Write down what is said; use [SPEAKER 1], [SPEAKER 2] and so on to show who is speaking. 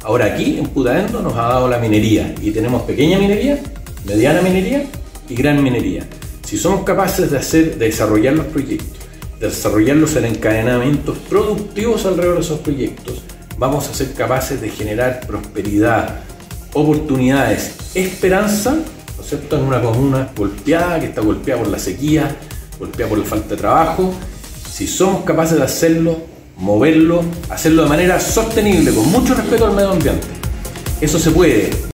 [SPEAKER 1] Ahora aquí en Putaendo nos ha dado la minería y tenemos pequeña minería, mediana minería y gran minería. Si somos capaces de desarrollar los proyectos, de desarrollarlos en encadenamientos productivos alrededor de esos proyectos, vamos a ser capaces de generar prosperidad, oportunidades, esperanza, ¿no es cierto?, en una comuna golpeada, que está golpeada por la sequía, golpeada por la falta de trabajo. Si somos capaces de hacerlo, moverlo, hacerlo de manera sostenible, con mucho respeto al medio ambiente, eso se puede.